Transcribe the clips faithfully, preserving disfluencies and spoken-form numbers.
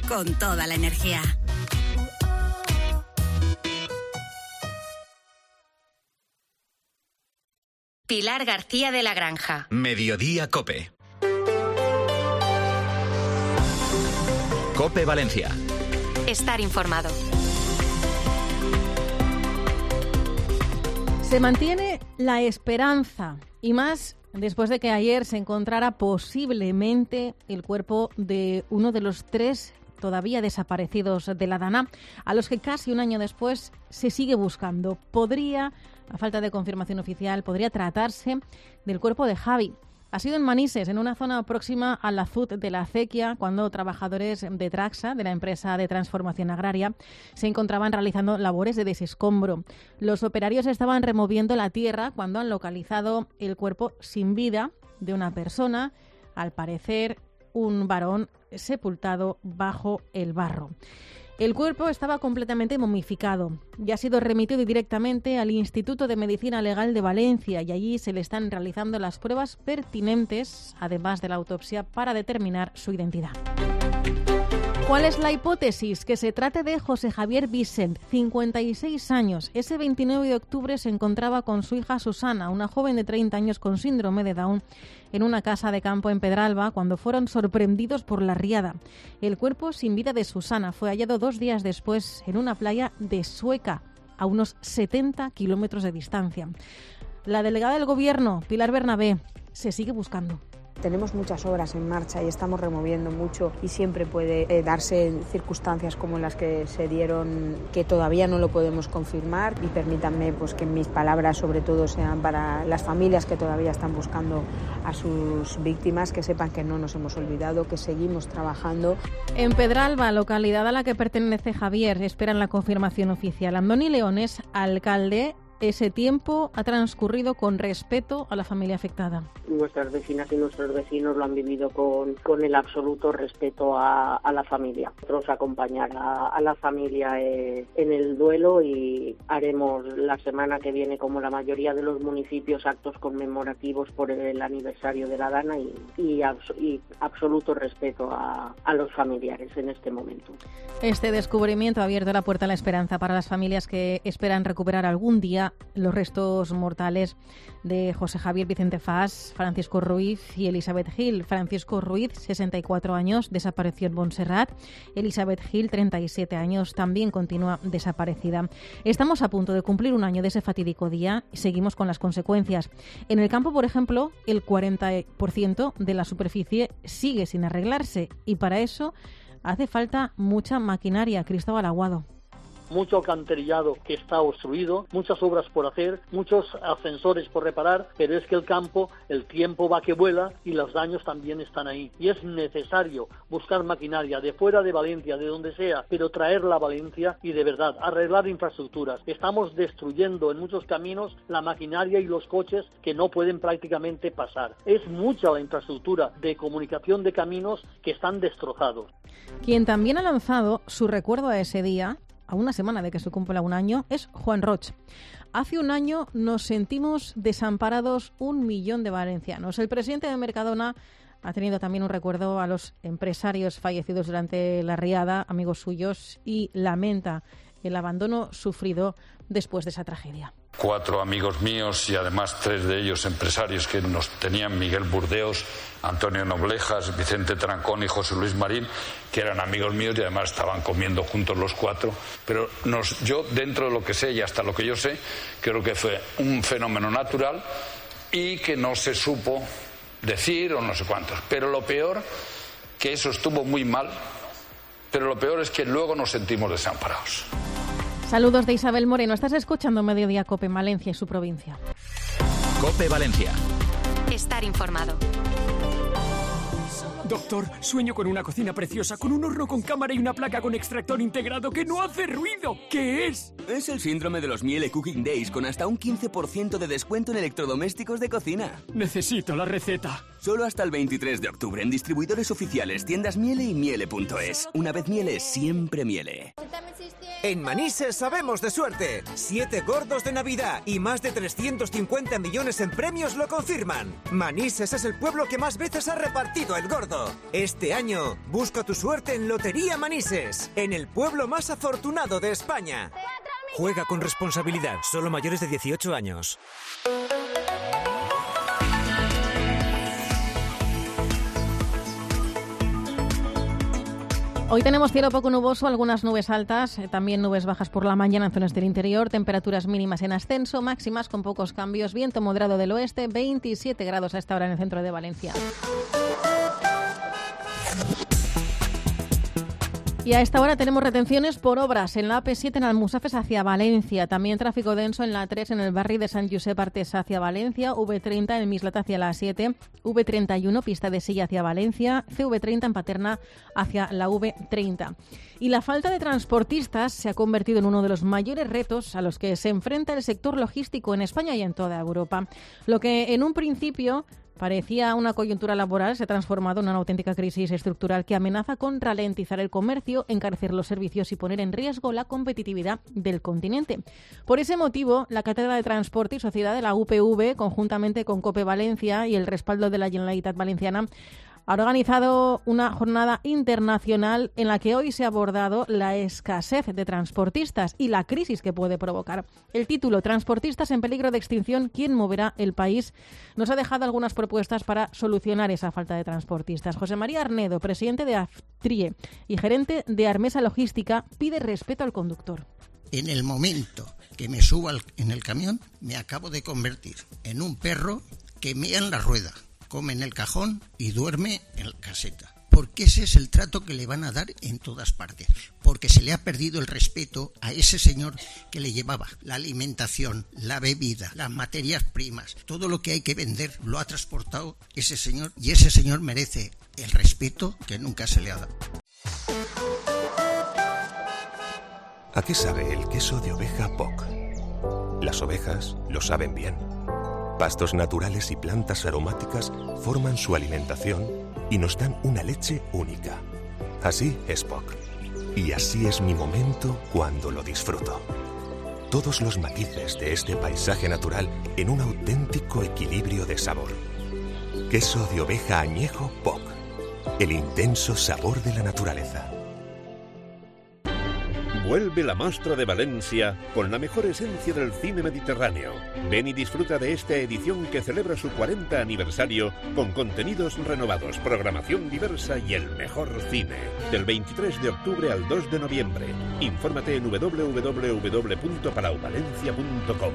con toda la energía. Pilar García de la Granja. Mediodía COPE. COPE Valencia. Estar informado. Se mantiene la esperanza, y más después de que ayer se encontrara posiblemente el cuerpo de uno de los tres todavía desaparecidos de la Dana, a los que casi un año después se sigue buscando. Podría, a falta de confirmación oficial, podría tratarse del cuerpo de Javi. Ha sido en Manises, en una zona próxima al azud de la acequia, cuando trabajadores de Traxa, de la empresa de transformación agraria, se encontraban realizando labores de desescombro. Los operarios estaban removiendo la tierra cuando han localizado el cuerpo sin vida de una persona, al parecer un varón sepultado bajo el barro. El cuerpo estaba completamente momificado y ha sido remitido directamente al Instituto de Medicina Legal de Valencia, y allí se le están realizando las pruebas pertinentes, además de la autopsia, para determinar su identidad. ¿Cuál es la hipótesis? Que se trate de José Javier Vicent, cincuenta y seis años. Ese veintinueve de octubre se encontraba con su hija Susana, una joven de treinta años con síndrome de Down, en una casa de campo en Pedralba, cuando fueron sorprendidos por la riada. El cuerpo sin vida de Susana fue hallado dos días después en una playa de Sueca, a unos setenta kilómetros de distancia. La delegada del Gobierno, Pilar Bernabé, se sigue buscando. Tenemos muchas obras en marcha y estamos removiendo mucho, y siempre puede eh, darse circunstancias como las que se dieron, que todavía no lo podemos confirmar, y permítanme pues que mis palabras sobre todo sean para las familias que todavía están buscando a sus víctimas, que sepan que no nos hemos olvidado, que seguimos trabajando. En Pedralba, localidad a la que pertenece Javier, esperan la confirmación oficial. Andoni Leones, alcalde. Ese tiempo ha transcurrido con respeto a la familia afectada. Nuestras vecinas y nuestros vecinos lo han vivido con, con el absoluto respeto a, a la familia. Nosotros acompañar a, a la familia eh, en el duelo, y haremos la semana que viene, como la mayoría de los municipios, actos conmemorativos por el aniversario de la Dana, y, y, abs- y absoluto respeto a, a los familiares en este momento. Este descubrimiento ha abierto la puerta a la esperanza para las familias que esperan recuperar algún día los restos mortales de José Javier Vicente Fas, Francisco Ruiz y Elizabeth Gil. Francisco Ruiz, sesenta y cuatro años, desapareció en Montserrat. Elizabeth Gil, treinta y siete años, también continúa desaparecida. Estamos a punto de cumplir un año de ese fatídico día y seguimos con las consecuencias. En el campo, por ejemplo, el cuarenta por ciento de la superficie sigue sin arreglarse, y para eso hace falta mucha maquinaria. Cristóbal Aguado. Mucho alcantarillado que está obstruido, muchas obras por hacer, muchos ascensores por reparar, pero es que el campo, el tiempo va que vuela y los daños también están ahí. Y es necesario buscar maquinaria de fuera de Valencia, de donde sea, pero traerla a Valencia y de verdad arreglar infraestructuras. Estamos destruyendo en muchos caminos la maquinaria y los coches que no pueden prácticamente pasar. Es mucha la infraestructura de comunicación de caminos que están destrozados. Quien también ha lanzado su recuerdo a ese día, a una semana de que se cumpla un año, es Juan Roch. Hace un año nos sentimos desamparados un millón de valencianos. El presidente de Mercadona ha tenido también un recuerdo a los empresarios fallecidos durante la riada, amigos suyos, y lamenta el abandono sufrido después de esa tragedia. Cuatro amigos míos, y además tres de ellos empresarios que nos tenían: Miguel Burdeos, Antonio Noblejas, Vicente Trancón y José Luis Marín, que eran amigos míos y además estaban comiendo juntos los cuatro. Pero nos, yo, dentro de lo que sé y hasta lo que yo sé, creo que fue un fenómeno natural y que no se supo decir o no sé cuántos. Pero lo peor, que eso estuvo muy mal, pero lo peor es que luego nos sentimos desamparados. Saludos de Isabel Moreno. Estás escuchando Mediodía COPE en Valencia y su provincia. COPE Valencia. Estar informado. Doctor, sueño con una cocina preciosa, con un horno con cámara y una placa con extractor integrado que no hace ruido. ¿Qué es? Es el síndrome de los Miele Cooking Days, con hasta un quince por ciento de descuento en electrodomésticos de cocina. Necesito la receta. Solo hasta el veintitrés de octubre en distribuidores oficiales, tiendas Miele y Miele punto es. Una vez Miele, siempre Miele. En Manises sabemos de suerte. Siete gordos de Navidad y más de trescientos cincuenta millones en premios lo confirman. Manises es el pueblo que más veces ha repartido el gordo. Este año, busca tu suerte en Lotería Manises, en el pueblo más afortunado de España. Juega con responsabilidad, solo mayores de dieciocho años. Hoy tenemos cielo poco nuboso, algunas nubes altas, también nubes bajas por la mañana en zonas del interior, temperaturas mínimas en ascenso, máximas con pocos cambios, viento moderado del oeste, veintisiete grados a esta hora en el centro de Valencia. Y a esta hora tenemos retenciones por obras en la A P siete en Almusafes hacia Valencia. También tráfico denso en la A tres en el barri de Sant Josep Artés hacia Valencia, V treinta en Mislat hacia la A siete, V treinta y uno pista de Silla hacia Valencia, C V treinta en Paterna hacia la V treinta. Y la falta de transportistas se ha convertido en uno de los mayores retos a los que se enfrenta el sector logístico en España y en toda Europa. Lo que en un principio parecía una coyuntura laboral se ha transformado en una auténtica crisis estructural que amenaza con ralentizar el comercio, encarecer los servicios y poner en riesgo la competitividad del continente. Por ese motivo, la Cátedra de Transporte y Sociedad de la U P V, conjuntamente con COPE Valencia y el respaldo de la Generalitat Valenciana, ha organizado una jornada internacional en la que hoy se ha abordado la escasez de transportistas y la crisis que puede provocar. El título, Transportistas en peligro de extinción, ¿quién moverá el país?, nos ha dejado algunas propuestas para solucionar esa falta de transportistas. José María Arnedo, presidente de AFTRIE y gerente de Armesa Logística, pide respeto al conductor. En el momento que me subo al, en el camión, me acabo de convertir en un perro que mea en la rueda, come en el cajón y duerme en la caseta. Porque ese es el trato que le van a dar en todas partes. Porque se le ha perdido el respeto a ese señor que le llevaba la alimentación, la bebida, las materias primas. Todo lo que hay que vender lo ha transportado ese señor y ese señor merece el respeto que nunca se le ha dado. ¿A qué sabe el queso de oveja P O C? Las ovejas lo saben bien. Pastos naturales y plantas aromáticas forman su alimentación y nos dan una leche única. Así es P O C. Y así es mi momento cuando lo disfruto. Todos los matices de este paisaje natural en un auténtico equilibrio de sabor. Queso de oveja añejo P O C. El intenso sabor de la naturaleza. Vuelve la Mostra de Valencia con la mejor esencia del cine mediterráneo. Ven y disfruta de esta edición que celebra su cuarenta aniversario con contenidos renovados, programación diversa y el mejor cine. Del veintitrés de octubre al dos de noviembre. Infórmate en doble u doble u doble u punto palau valencia punto com.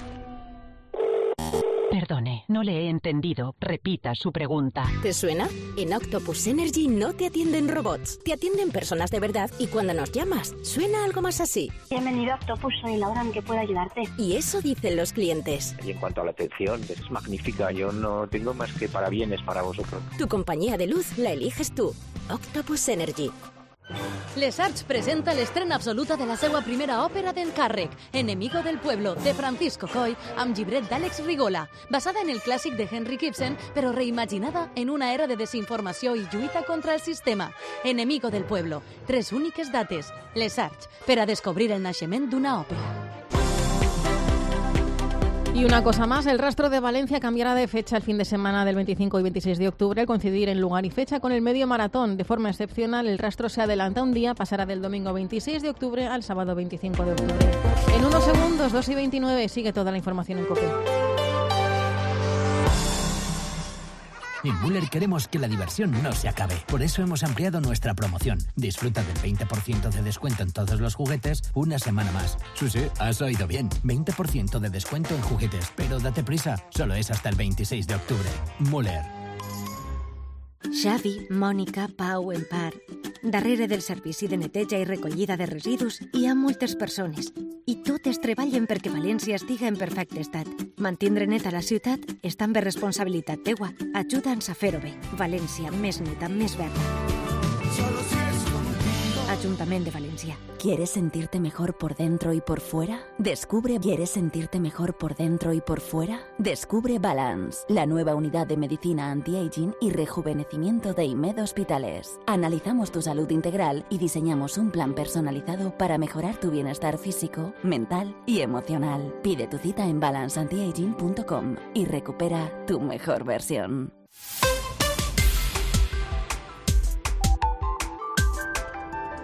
Perdone, no le he entendido. Repita su pregunta. ¿Te suena? En Octopus Energy no te atienden robots, te atienden personas de verdad y cuando nos llamas, suena algo más así. Bienvenido a Octopus, soy Laura, ¿en qué puedo ayudarte? Y eso dicen los clientes. Y en cuanto a la atención, es magnífica, yo no tengo más que parabienes para vosotros. Tu compañía de luz la eliges tú. Octopus Energy. Les Arts presenta l'estrena absoluta de la seva primera òpera d'encàrrec, Enemigo del Pueblo, de Francisco Coy, amb llibret d'Àlex Rigola, basada en el clàssic de Henrik Ibsen, però reimaginada en una era de desinformació i lluita contra el sistema. Enemigo del Pueblo, tres úniques dates. Les Arts, per a descobrir el naixement d'una òpera. Y una cosa más, el Rastro de Valencia cambiará de fecha el fin de semana del veinticinco y veintiséis de octubre al coincidir en lugar y fecha con el medio maratón. De forma excepcional, el rastro se adelanta un día, pasará del domingo veintiséis de octubre al sábado veinticinco de octubre. En unos segundos, dos y veintinueve, sigue toda la información en COPE. En Muller queremos que la diversión no se acabe. Por eso hemos ampliado nuestra promoción. Disfruta del veinte por ciento de descuento en todos los juguetes una semana más. Sí, sí, has oído bien. veinte por ciento de descuento en juguetes. Pero date prisa, solo es hasta el veintiséis de octubre. Muller. Xavi, Mònica, Pau, Empar... Darrere del servici de neteja i recollida de residus hi ha moltes persones i totes treballen perquè València estiga en perfecte estat. Mantindre neta la ciutat és també responsabilitat teua. Ajuda'ns a fer-ho bé. València, més neta, més verda. Ajuntament de València. ¿Quieres sentirte mejor por dentro y por fuera? Descubre ¿Quieres sentirte mejor por dentro y por fuera? Descubre Balance, la nueva unidad de medicina anti-aging y rejuvenecimiento de IMED Hospitales. Analizamos tu salud integral y diseñamos un plan personalizado para mejorar tu bienestar físico, mental y emocional. Pide tu cita en balance anti aging punto com y recupera tu mejor versión.